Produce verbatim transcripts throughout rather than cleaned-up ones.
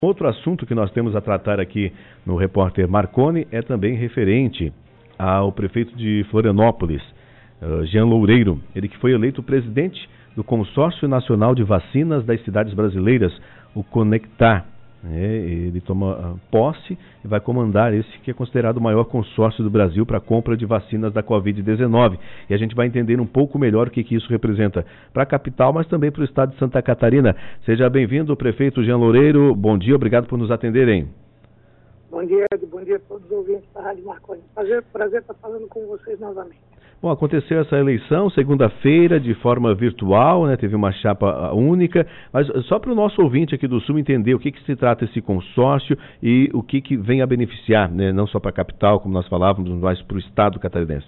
Outro assunto que nós temos a tratar aqui no repórter Marconi é também referente ao prefeito de Florianópolis, Jean Loureiro, ele que foi eleito presidente do Consórcio Nacional de Vacinas das Cidades Brasileiras, o Conectar. É, ele toma posse e vai comandar esse que é considerado o maior consórcio do Brasil para a compra de vacinas da covid dezenove. E a gente vai entender um pouco melhor o que, que isso representa para a capital, mas também para o estado de Santa Catarina. Seja bem-vindo, prefeito Jean Loureiro. Bom dia, obrigado por nos atenderem. Bom dia, Ed. Bom dia a todos os ouvintes da Rádio Marconi. Prazer, prazer estar falando com vocês novamente. Bom, aconteceu essa eleição segunda-feira de forma virtual, né? Teve uma chapa única, mas só para o nosso ouvinte aqui do Sul entender o que, que se trata esse consórcio e o que, que vem a beneficiar, né? Não só para a capital, como nós falávamos, mas para o estado catarinense.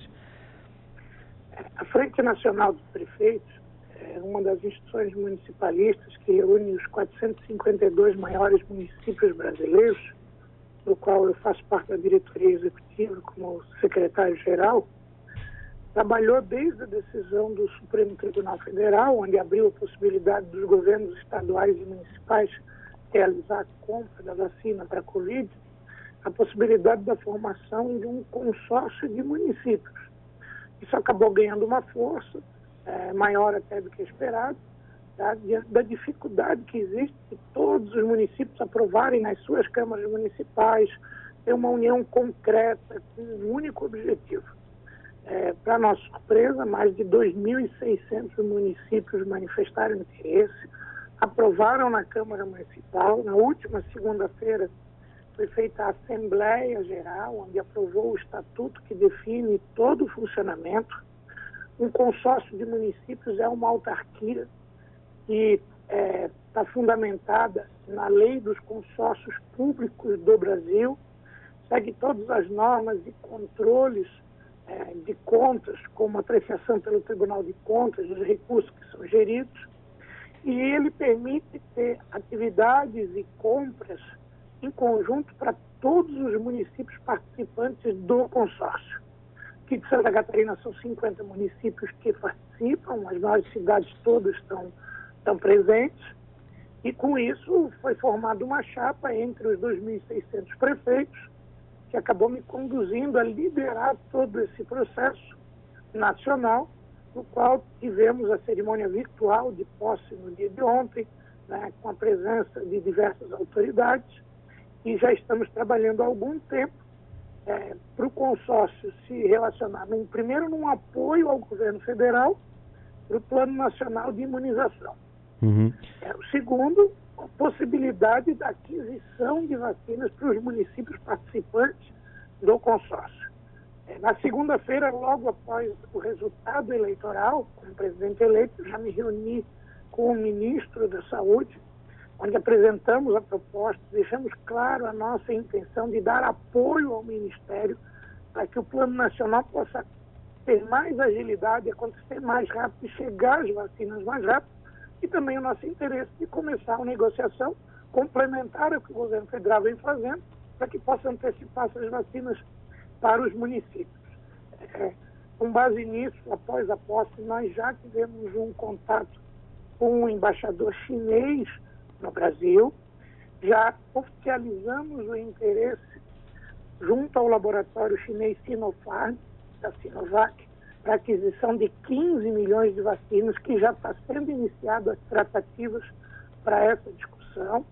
A Frente Nacional dos Prefeitos é uma das instituições municipalistas que reúne os quatrocentos e cinquenta e dois maiores municípios brasileiros, do qual eu faço parte da diretoria executiva como secretário-geral. Trabalhou desde a decisão do Supremo Tribunal Federal, onde abriu a possibilidade dos governos estaduais e municipais realizar a compra da vacina para a Covid, a possibilidade da formação de um consórcio de municípios. Isso acabou ganhando uma força, é, maior até do que esperado, tá? Diante da dificuldade que existe de todos os municípios aprovarem nas suas câmaras municipais, ter uma união concreta com um único objetivo. É, para nossa surpresa, mais de dois mil e seiscentos municípios manifestaram interesse, aprovaram na Câmara Municipal. Na última segunda-feira foi feita a Assembleia Geral, onde aprovou o estatuto que define todo o funcionamento. Um consórcio de municípios é uma autarquia que está é, fundamentada na lei dos consórcios públicos do Brasil, segue todas as normas e controles É, de contas, como apreciação pelo Tribunal de Contas, dos recursos que são geridos, e ele permite ter atividades e compras em conjunto para todos os municípios participantes do consórcio. Aqui de Santa Catarina são cinquenta municípios que participam, as maiores cidades todas estão, estão presentes, e com isso foi formada uma chapa entre os dois mil e seiscentos prefeitos, que acabou me conduzindo a liderar todo esse processo nacional, no qual tivemos a cerimônia virtual de posse no dia de ontem, né, com a presença de diversas autoridades, e já estamos trabalhando há algum tempo é, para o consórcio se relacionar, num, primeiro, num apoio ao governo federal para o Plano Nacional de Imunização. Uhum. É, o segundo, a possibilidade da aquisição de vacinas para os municípios participantes do consórcio. É, na segunda-feira, logo após o resultado eleitoral, como presidente eleito, já me reuni com o ministro da Saúde, onde apresentamos a proposta, deixamos claro a nossa intenção de dar apoio ao Ministério para que o Plano Nacional possa ter mais agilidade, acontecer mais rápido e chegar às vacinas mais rápido, e também o nosso interesse de começar uma negociação complementar ao que o governo federal vem fazendo, para que possa antecipar essas vacinas para os municípios. É, com base nisso, após a posse, nós já tivemos um contato com o embaixador chinês no Brasil, já oficializamos o interesse junto ao laboratório chinês Sinopharm, da Sinovac, para aquisição de quinze milhões de vacinas, que já está sendo iniciado as tratativas para essa discussão.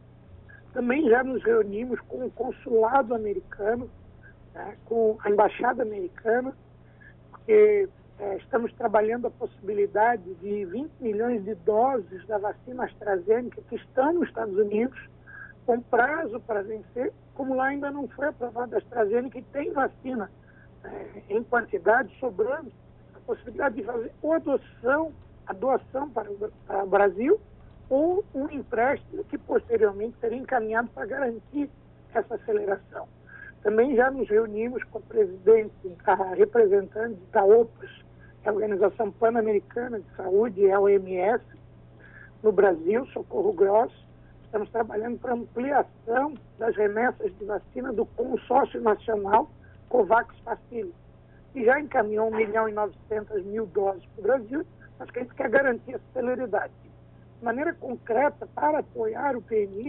Também já nos reunimos com o consulado americano, né, com a embaixada americana, porque é, estamos trabalhando a possibilidade de vinte milhões de doses da vacina AstraZeneca que estão nos Estados Unidos, com prazo para vencer, como lá ainda não foi aprovada a AstraZeneca e tem vacina em quantidade sobrando, a possibilidade de fazer ou adoção, a doação para o, para o Brasil, ou um empréstimo que posteriormente seria encaminhado para garantir essa aceleração. Também já nos reunimos com o presidente, a representante da O P A S, a Organização Pan-Americana de Saúde, a O M S, no Brasil, Socorro Grosso. Estamos trabalhando para ampliação das remessas de vacina do consórcio nacional COVAX Facility, que já encaminhou um milhão e novecentas mil doses para o Brasil, mas que a gente quer garantir essa celeridade. De maneira concreta, para apoiar o P N I,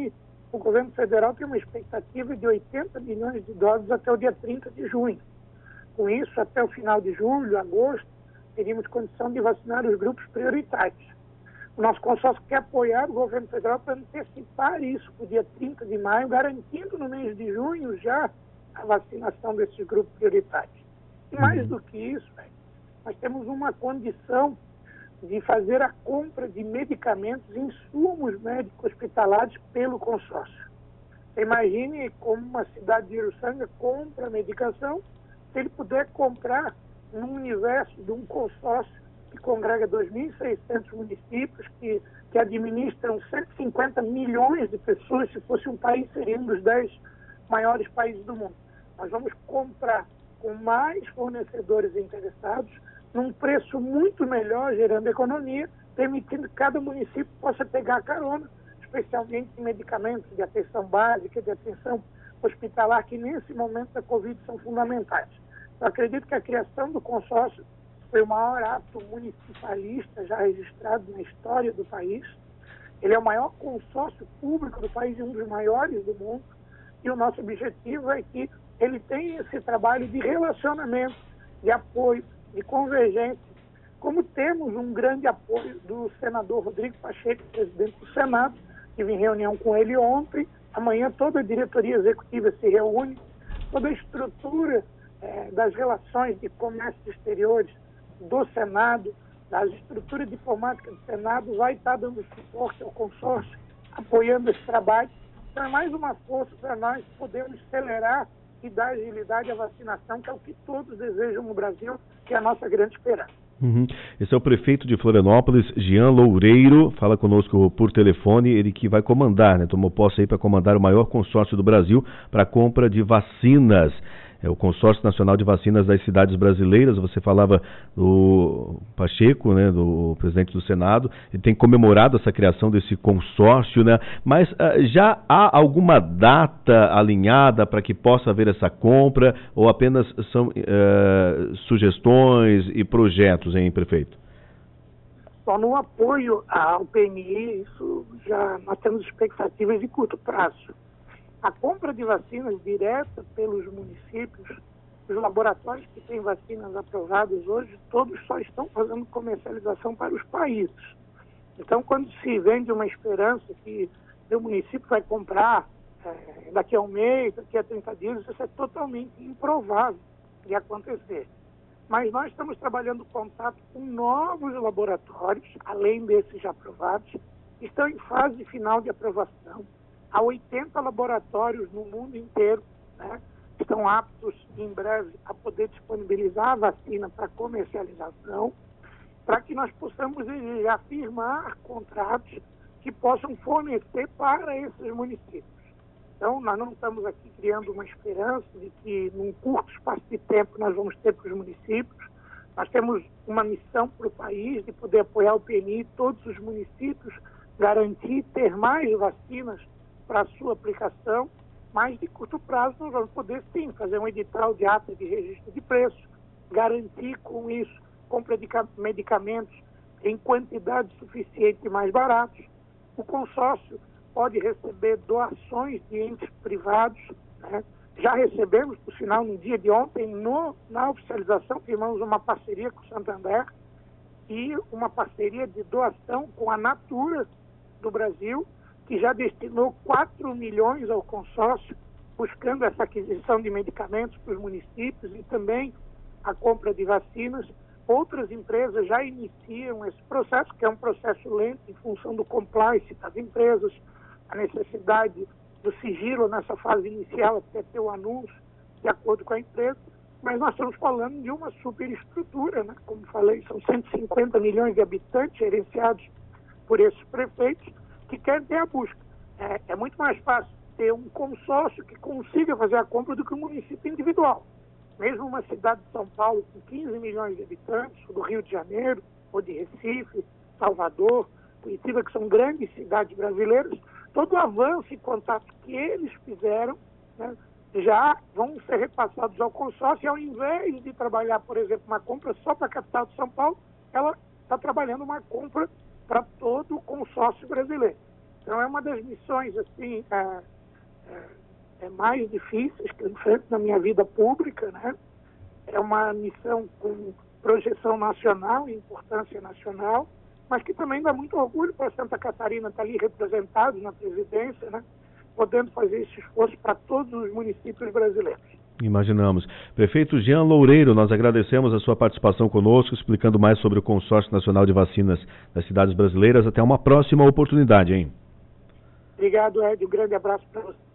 o governo federal tem uma expectativa de oitenta milhões de doses até o dia trinta de junho. Com isso, até o final de julho, agosto, teríamos condição de vacinar os grupos prioritários. O nosso consórcio quer apoiar o governo federal para antecipar isso para o dia trinta de maio, garantindo no mês de junho já a vacinação desses grupos prioritários. E mais do que isso, véio, nós temos uma condição de fazer a compra de medicamentos e insumos médicos hospitalares pelo consórcio. Você imagine como uma cidade de Uruçanga compra medicação, se ele puder comprar num universo de um consórcio que congrega dois mil e seiscentos municípios, que, que administram cento e cinquenta milhões de pessoas. Se fosse um país, seria um dos dez maiores países do mundo. Nós vamos comprar com mais fornecedores interessados, num preço muito melhor, gerando economia, permitindo que cada município possa pegar a carona, especialmente em medicamentos de atenção básica, de atenção hospitalar, que nesse momento da Covid são fundamentais. Eu acredito que a criação do consórcio foi o maior ato municipalista já registrado na história do país. Ele é o maior consórcio público do país e um dos maiores do mundo. E o nosso objetivo é que ele tenha esse trabalho de relacionamento, de apoio, de convergência. Como temos um grande apoio do senador Rodrigo Pacheco, presidente do Senado, tive em reunião com ele ontem. Amanhã toda a diretoria executiva se reúne, toda a estrutura eh, das relações de comércio exteriores do Senado, das estruturas diplomáticas do Senado, vai estar dando suporte ao consórcio, apoiando esse trabalho. Então é mais uma força para nós podermos acelerar e dar agilidade à vacinação, que é o que todos desejam no Brasil, que é a nossa grande esperança. Uhum. Esse é o prefeito de Florianópolis, Jean Loureiro, fala conosco por telefone, ele que vai comandar, né, tomou posse aí para comandar o maior consórcio do Brasil para a compra de vacinas. É o Consórcio Nacional de Vacinas das Cidades Brasileiras. Você falava do Pacheco, né, do presidente do Senado, ele tem comemorado essa criação desse consórcio, né? Mas uh, já há alguma data alinhada para que possa haver essa compra ou apenas são uh, sugestões e projetos, hein, prefeito? Só no apoio ao P M I, isso já nós temos expectativas de curto prazo. A compra de vacinas direta pelos municípios, os laboratórios que têm vacinas aprovadas hoje, todos só estão fazendo comercialização para os países. Então, quando se vende uma esperança que o município vai comprar é, daqui a um mês, daqui a trinta dias, isso é totalmente improvável de acontecer. Mas nós estamos trabalhando em contato com novos laboratórios, além desses já aprovados, que estão em fase final de aprovação. Há oitenta laboratórios no mundo inteiro, né, que estão aptos em breve a poder disponibilizar a vacina para comercialização, para que nós possamos já firmar contratos que possam fornecer para esses municípios. Então, nós não estamos aqui criando uma esperança de que num curto espaço de tempo nós vamos ter para os municípios. Nós temos uma missão para o país de poder apoiar o P M I, todos os municípios, garantir ter mais vacinas para a sua aplicação, mas de curto prazo nós vamos poder sim fazer um edital de ata de registro de preço, garantir com isso compra de medicamentos em quantidade suficiente e mais baratos. O consórcio pode receber doações de entes privados, né? Já recebemos, por sinal, no dia de ontem, no, na oficialização, firmamos uma parceria com o Santander e uma parceria de doação com a Natura do Brasil, que já destinou quatro milhões ao consórcio, buscando essa aquisição de medicamentos para os municípios e também a compra de vacinas. Outras empresas já iniciam esse processo, que é um processo lento em função do compliance das empresas, a necessidade do sigilo nessa fase inicial, até ter o anúncio de acordo com a empresa, mas nós estamos falando de uma superestrutura, né? Como falei, são cento e cinquenta milhões de habitantes gerenciados por esses prefeitos, que querem ter a busca. É, é muito mais fácil ter um consórcio que consiga fazer a compra do que um município individual. Mesmo uma cidade de São Paulo com quinze milhões de habitantes, ou do Rio de Janeiro, ou de Recife, Salvador, Curitiba, que são grandes cidades brasileiras, todo o avanço e contato que eles fizeram, né, já vão ser repassados ao consórcio, e ao invés de trabalhar, por exemplo, uma compra só para a capital de São Paulo, ela está trabalhando uma compra para todo o consórcio brasileiro. Então é uma das missões assim é, é, é mais difíceis que eu enfrento na minha vida pública, né? É uma missão com projeção nacional e importância nacional, mas que também dá muito orgulho para Santa Catarina estar ali representado na presidência, né? Podendo fazer esse esforço para todos os municípios brasileiros. Imaginamos. Prefeito Jean Loureiro, nós agradecemos a sua participação conosco, explicando mais sobre o Consórcio Nacional de Vacinas das Cidades Brasileiras. Até uma próxima oportunidade, hein? Obrigado, Ed. Um grande abraço para você.